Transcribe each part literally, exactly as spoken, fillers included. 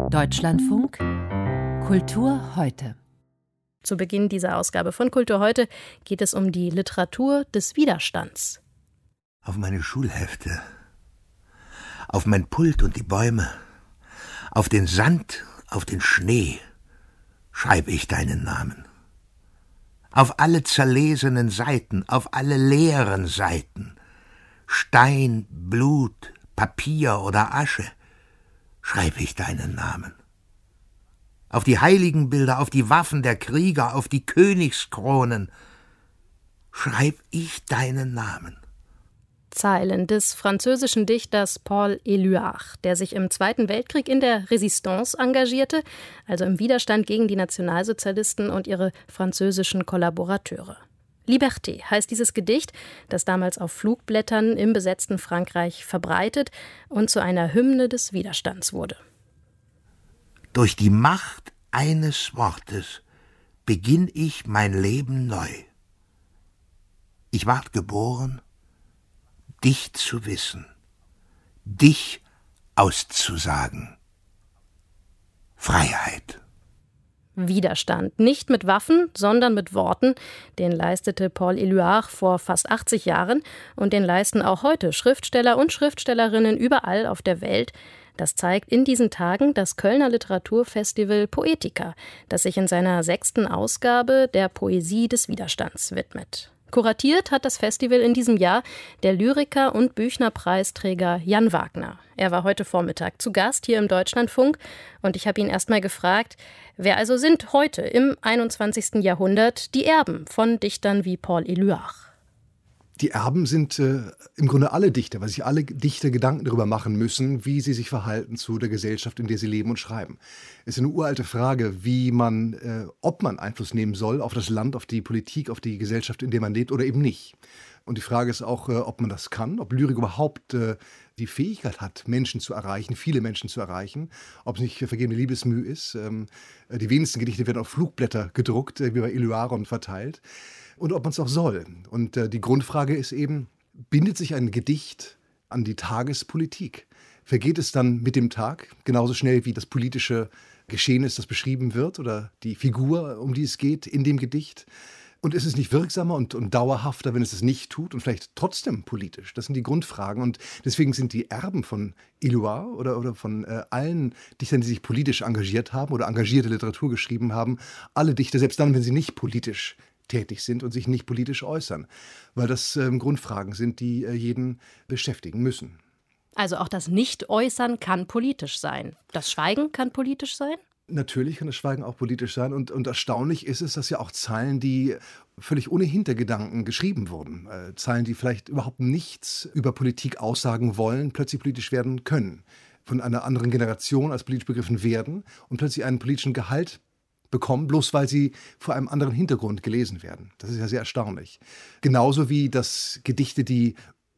Deutschlandfunk Kultur heute. Zu Beginn dieser Ausgabe von Kultur heute geht es um die Literatur des Widerstands. Auf meine Schulhefte, auf mein Pult und die Bäume, auf den Sand, auf den Schnee schreibe ich deinen Namen. Auf alle zerlesenen Seiten, auf alle leeren Seiten, Stein, Blut, Papier oder Asche, schreibe ich deinen Namen. Auf die Heiligenbilder, auf die Waffen der Krieger, auf die Königskronen schreib ich deinen Namen. Zeilen des französischen Dichters Paul Éluard, der sich im Zweiten Weltkrieg in der Résistance engagierte, also im Widerstand gegen die Nationalsozialisten und ihre französischen Kollaborateure. Liberté heißt dieses Gedicht, das damals auf Flugblättern im besetzten Frankreich verbreitet und zu einer Hymne des Widerstands wurde. Durch die Macht eines Wortes beginn ich mein Leben neu. Ich ward geboren, dich zu wissen, dich auszusagen. Freiheit. Widerstand, nicht mit Waffen, sondern mit Worten, den leistete Paul Éluard vor fast achtzig Jahren und den leisten auch heute Schriftsteller und Schriftstellerinnen überall auf der Welt. Das zeigt in diesen Tagen das Kölner Literaturfestival Poetica, das sich in seiner sechsten Ausgabe der Poesie des Widerstands widmet. Kuratiert hat das Festival in diesem Jahr der Lyriker und Büchner-Preisträger Jan Wagner. Er war heute Vormittag zu Gast hier im Deutschlandfunk und ich habe ihn erst mal gefragt, wer also sind heute im einundzwanzigsten Jahrhundert die Erben von Dichtern wie Paul Éluard? Die Erben sind äh, im Grunde alle Dichter, weil sich alle Dichter Gedanken darüber machen müssen, wie sie sich verhalten zu der Gesellschaft, in der sie leben und schreiben. Es ist eine uralte Frage, wie man, äh, ob man Einfluss nehmen soll auf das Land, auf die Politik, auf die Gesellschaft, in der man lebt oder eben nicht. Und die Frage ist auch, äh, ob man das kann, ob Lyrik überhaupt äh, die Fähigkeit hat, Menschen zu erreichen, viele Menschen zu erreichen, ob es nicht vergebene Liebesmüh ist. Ähm, die wenigsten Gedichte werden auf Flugblätter gedruckt, äh, wie bei Éluard und verteilt. Und ob man es auch soll. Und äh, die Grundfrage ist eben, bindet sich ein Gedicht an die Tagespolitik? Vergeht es dann mit dem Tag genauso schnell wie das politische Geschehen ist, das beschrieben wird oder die Figur, um die es geht in dem Gedicht? Und ist es nicht wirksamer und, und dauerhafter, wenn es es nicht tut und vielleicht trotzdem politisch? Das sind die Grundfragen und deswegen sind die Erben von Éluard oder, oder von äh, allen Dichtern, die sich politisch engagiert haben oder engagierte Literatur geschrieben haben, alle Dichter, selbst dann, wenn sie nicht politisch tätig sind und sich nicht politisch äußern, weil das ähm, Grundfragen sind, die äh, jeden beschäftigen müssen. Also auch das Nicht-Äußern kann politisch sein. Das Schweigen kann politisch sein? Natürlich kann das Schweigen auch politisch sein und, und erstaunlich ist es, dass ja auch Zeilen, die völlig ohne Hintergedanken geschrieben wurden, äh, Zeilen, die vielleicht überhaupt nichts über Politik aussagen wollen, plötzlich politisch werden können, von einer anderen Generation als politisch begriffen werden und plötzlich einen politischen Gehalt bekommen, bloß weil sie vor einem anderen Hintergrund gelesen werden. Das ist ja sehr erstaunlich. Genauso wie dass Gedichte, die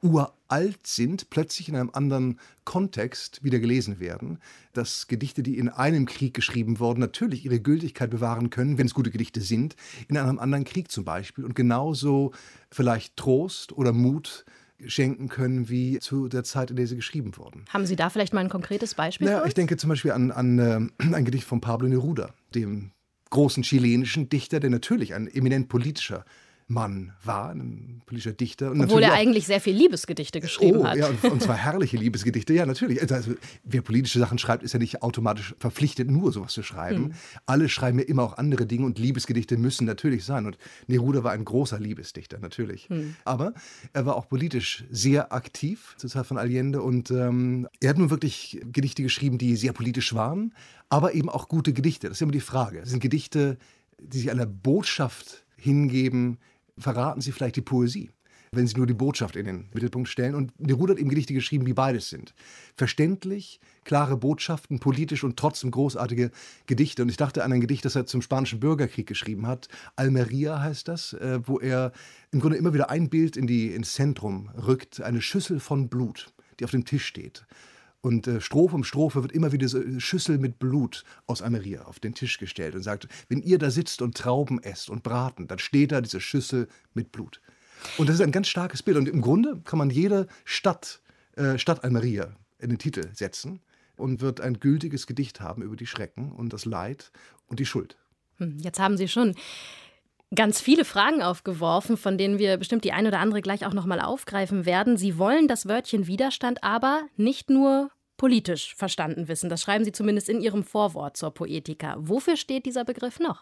uralt sind, plötzlich in einem anderen Kontext wieder gelesen werden. Dass Gedichte, die in einem Krieg geschrieben wurden, natürlich ihre Gültigkeit bewahren können, wenn es gute Gedichte sind, in einem anderen Krieg zum Beispiel. Und genauso vielleicht Trost oder Mut schenken können, wie zu der Zeit, in der sie geschrieben wurden. Haben Sie da vielleicht mal ein konkretes Beispiel naja, für uns? Ich denke zum Beispiel an, an äh, ein Gedicht von Pablo Neruda, dem großen chilenischen Dichter, der natürlich ein eminent politischer Mann war, ein politischer Dichter. Und obwohl er auch, eigentlich sehr viel Liebesgedichte geschrieben oh, hat. Ja, und, und zwar herrliche Liebesgedichte. Ja, natürlich. Also, wer politische Sachen schreibt, ist ja nicht automatisch verpflichtet, nur sowas zu schreiben. Hm. Alle schreiben ja immer auch andere Dinge und Liebesgedichte müssen natürlich sein. Und Neruda war ein großer Liebesdichter, natürlich. Hm. Aber er war auch politisch sehr aktiv zur Zeit von Allende und ähm, er hat nun wirklich Gedichte geschrieben, die sehr politisch waren, aber eben auch gute Gedichte. Das ist immer die Frage. Das sind Gedichte, die sich einer Botschaft hingeben, verraten sie vielleicht die Poesie, wenn sie nur die Botschaft in den Mittelpunkt stellen. Und Neruda hat eben Gedichte geschrieben, die beides sind. Verständlich, klare Botschaften, politisch und trotzdem großartige Gedichte. Und ich dachte an ein Gedicht, das er zum Spanischen Bürgerkrieg geschrieben hat. Almeria heißt das, äh, wo er im Grunde immer wieder ein Bild in die, ins Zentrum rückt. Eine Schüssel von Blut, die auf dem Tisch steht. Und äh, Strophe um Strophe wird immer wieder so eine Schüssel mit Blut aus Almeria auf den Tisch gestellt und sagt, wenn ihr da sitzt und Trauben esst und Braten, dann steht da diese Schüssel mit Blut. Und das ist ein ganz starkes Bild. Und im Grunde kann man jede Stadt, äh, Stadt Almeria in den Titel setzen. und wird ein gültiges Gedicht haben über die Schrecken und das Leid und die Schuld. Jetzt haben Sie schon ganz viele Fragen aufgeworfen, von denen wir bestimmt die eine oder andere gleich auch noch mal aufgreifen werden. Sie wollen das Wörtchen Widerstand aber nicht nur politisch verstanden wissen. Das schreiben Sie zumindest in Ihrem Vorwort zur Poetica. Wofür steht dieser Begriff noch?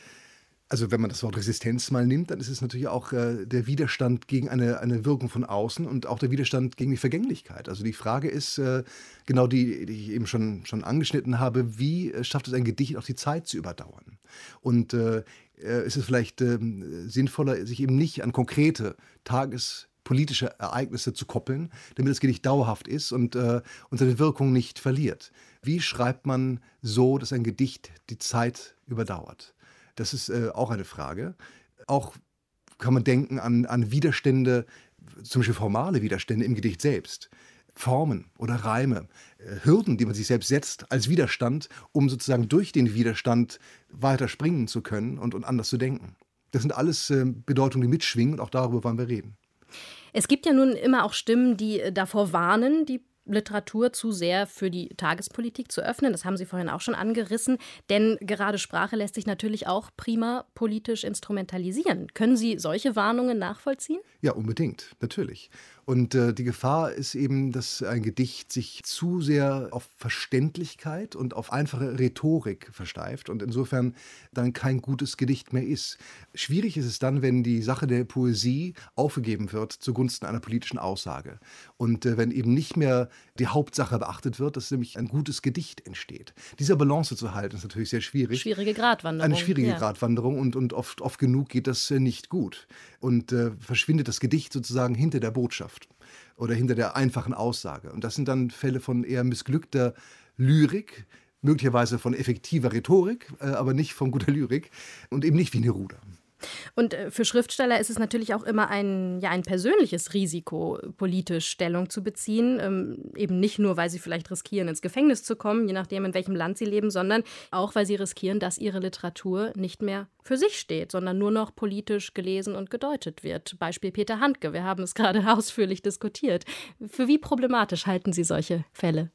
Also wenn man das Wort Resistenz mal nimmt, dann ist es natürlich auch äh, der Widerstand gegen eine, eine Wirkung von außen und auch der Widerstand gegen die Vergänglichkeit. Also die Frage ist, äh, genau die, die ich eben schon, schon angeschnitten habe, wie äh, schafft es ein Gedicht auch die Zeit zu überdauern? Und äh, äh, ist es vielleicht äh, sinnvoller, sich eben nicht an konkrete tagespolitische Ereignisse zu koppeln, damit das Gedicht dauerhaft ist und, äh, und seine Wirkung nicht verliert. Wie schreibt man so, dass ein Gedicht die Zeit überdauert? Das ist äh, auch eine Frage. Auch kann man denken an, an Widerstände, zum Beispiel formale Widerstände im Gedicht selbst. Formen oder Reime, äh, Hürden, die man sich selbst setzt als Widerstand, um sozusagen durch den Widerstand weiter springen zu können und, und anders zu denken. Das sind alles äh, Bedeutungen, die mitschwingen und auch darüber wollen wir reden. Es gibt ja nun immer auch Stimmen, die davor warnen, die Literatur zu sehr für die Tagespolitik zu öffnen. Das haben Sie vorhin auch schon angerissen. Denn gerade Sprache lässt sich natürlich auch prima politisch instrumentalisieren. Können Sie solche Warnungen nachvollziehen? Ja, unbedingt, natürlich. Und äh, die Gefahr ist eben, dass ein Gedicht sich zu sehr auf Verständlichkeit und auf einfache Rhetorik versteift und insofern dann kein gutes Gedicht mehr ist. Schwierig ist es dann, wenn die Sache der Poesie aufgegeben wird zugunsten einer politischen Aussage. Und äh, wenn eben nicht mehr die Hauptsache beachtet wird, dass nämlich ein gutes Gedicht entsteht. Diese Balance zu halten, ist natürlich sehr schwierig. Schwierige Gratwanderung. Eine schwierige ja. Gratwanderung und, und oft, oft genug geht das äh, nicht gut. Und äh, verschwindet das Gedicht sozusagen hinter der Botschaft oder hinter der einfachen Aussage. Und das sind dann Fälle von eher missglückter Lyrik, möglicherweise von effektiver Rhetorik, äh, aber nicht von guter Lyrik und eben nicht wie Neruda. Und für Schriftsteller ist es natürlich auch immer ein, ja, ein persönliches Risiko, politisch Stellung zu beziehen. Ähm, eben nicht nur, weil sie vielleicht riskieren, ins Gefängnis zu kommen, je nachdem, in welchem Land sie leben, sondern auch, weil sie riskieren, dass ihre Literatur nicht mehr für sich steht, sondern nur noch politisch gelesen und gedeutet wird. Beispiel Peter Handke, wir haben es gerade ausführlich diskutiert. Für wie problematisch halten Sie solche Fälle?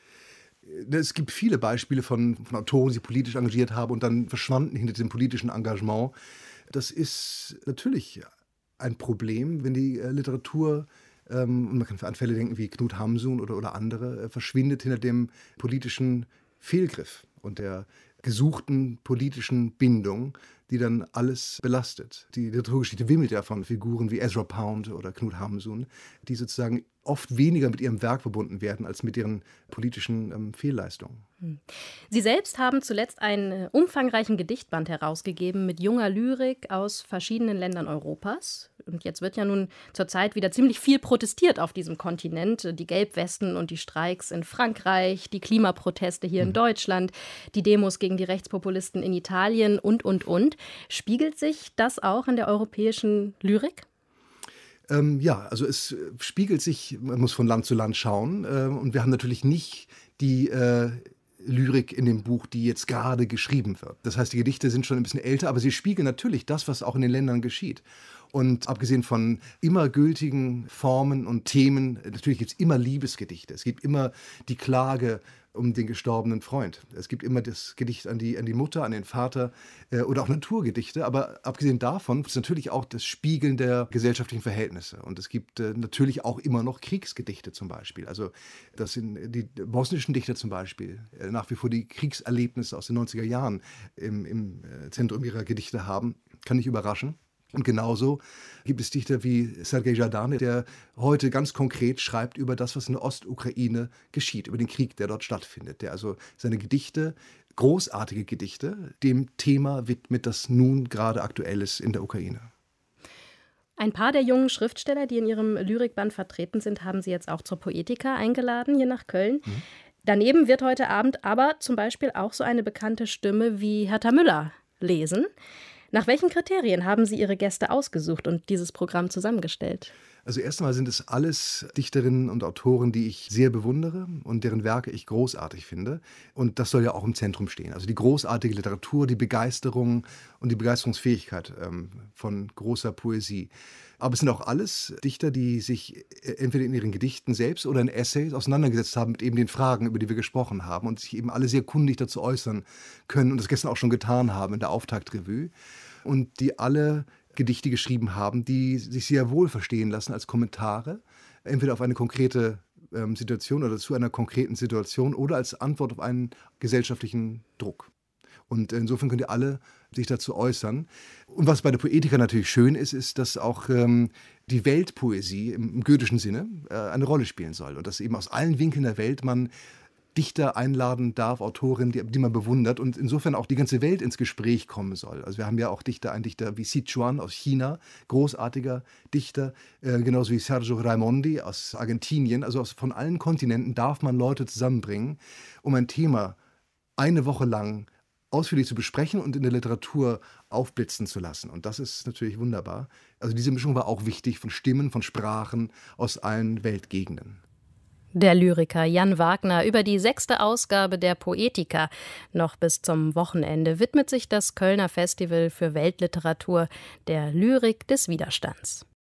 Es gibt viele Beispiele von, von Autoren, die sich politisch engagiert haben und dann verschwanden hinter dem politischen Engagement. Das ist natürlich ein Problem, wenn die äh, Literatur, ähm, und man kann an Fälle denken wie Knut Hamsun oder, oder andere, äh, verschwindet hinter dem politischen Fehlgriff und der gesuchten politischen Bindung, die dann alles belastet. Die Literaturgeschichte wimmelt ja von Figuren wie Ezra Pound oder Knut Hamsun, die sozusagen oft weniger mit ihrem Werk verbunden werden als mit ihren politischen ähm, Fehlleistungen. Sie selbst haben zuletzt einen umfangreichen Gedichtband herausgegeben mit junger Lyrik aus verschiedenen Ländern Europas. Und jetzt wird ja nun zurzeit wieder ziemlich viel protestiert auf diesem Kontinent. Die Gelbwesten und die Streiks in Frankreich, die Klimaproteste hier mhm. in Deutschland, die Demos gegen die Rechtspopulisten in Italien und, und, und. Spiegelt sich das auch in der europäischen Lyrik? Ähm, ja, also es spiegelt sich, man muss von Land zu Land schauen. Äh, und wir haben natürlich nicht die äh, Lyrik in dem Buch, die jetzt gerade geschrieben wird. Das heißt, die Gedichte sind schon ein bisschen älter, aber sie spiegeln natürlich das, was auch in den Ländern geschieht. Und abgesehen von immer gültigen Formen und Themen, natürlich gibt es immer Liebesgedichte. Es gibt immer die Klage um den gestorbenen Freund. Es gibt immer das Gedicht an die, an die Mutter, an den Vater äh, oder auch Naturgedichte. Aber abgesehen davon ist natürlich auch das Spiegeln der gesellschaftlichen Verhältnisse. Und es gibt äh, natürlich auch immer noch Kriegsgedichte zum Beispiel. Also das sind die bosnischen Dichter zum Beispiel äh, nach wie vor die Kriegserlebnisse aus den neunziger Jahren im, im äh, Zentrum ihrer Gedichte haben. Kann nicht überraschen. Und genauso gibt es Dichter wie Sergei Jardin, der heute ganz konkret schreibt über das, was in der Ostukraine geschieht, über den Krieg, der dort stattfindet, der also seine Gedichte, großartige Gedichte, dem Thema widmet, das nun gerade aktuell ist in der Ukraine. Ein paar der jungen Schriftsteller, die in ihrem Lyrikband vertreten sind, haben Sie jetzt auch zur Poetica eingeladen, hier nach Köln. Mhm. Daneben wird heute Abend aber zum Beispiel auch so eine bekannte Stimme wie Hertha Müller lesen. Nach welchen Kriterien haben Sie Ihre Gäste ausgesucht und dieses Programm zusammengestellt? Also erstmal sind es alles Dichterinnen und Autoren, die ich sehr bewundere und deren Werke ich großartig finde. Und das soll ja auch im Zentrum stehen. Also die großartige Literatur, die Begeisterung und die Begeisterungsfähigkeit ähm, von großer Poesie. Aber es sind auch alles Dichter, die sich entweder in ihren Gedichten selbst oder in Essays auseinandergesetzt haben mit eben den Fragen, über die wir gesprochen haben und sich eben alle sehr kundig dazu äußern können und das gestern auch schon getan haben in der Auftaktrevue. Und die alle Gedichte geschrieben haben, die sich sehr wohl verstehen lassen als Kommentare, entweder auf eine konkrete ähm, Situation oder zu einer konkreten Situation oder als Antwort auf einen gesellschaftlichen Druck. Und insofern könnt ihr alle sich dazu äußern. Und was bei der Poetica natürlich schön ist, ist, dass auch ähm, die Weltpoesie im, im goethischen Sinne äh, eine Rolle spielen soll. Und dass eben aus allen Winkeln der Welt man Dichter einladen darf, Autorinnen, die, die man bewundert und insofern auch die ganze Welt ins Gespräch kommen soll. Also wir haben ja auch Dichter, einen Dichter wie Sichuan aus China, großartiger Dichter, äh, genauso wie Sergio Raimondi aus Argentinien. Also aus, von allen Kontinenten darf man Leute zusammenbringen, um ein Thema eine Woche lang ausführlich zu besprechen und in der Literatur aufblitzen zu lassen. Und das ist natürlich wunderbar. Also diese Mischung war auch wichtig von Stimmen, von Sprachen aus allen Weltgegenden. Der Lyriker Jan Wagner über die sechste Ausgabe der Poetica. Noch bis zum Wochenende widmet sich das Kölner Festival für Weltliteratur der Lyrik des Widerstands.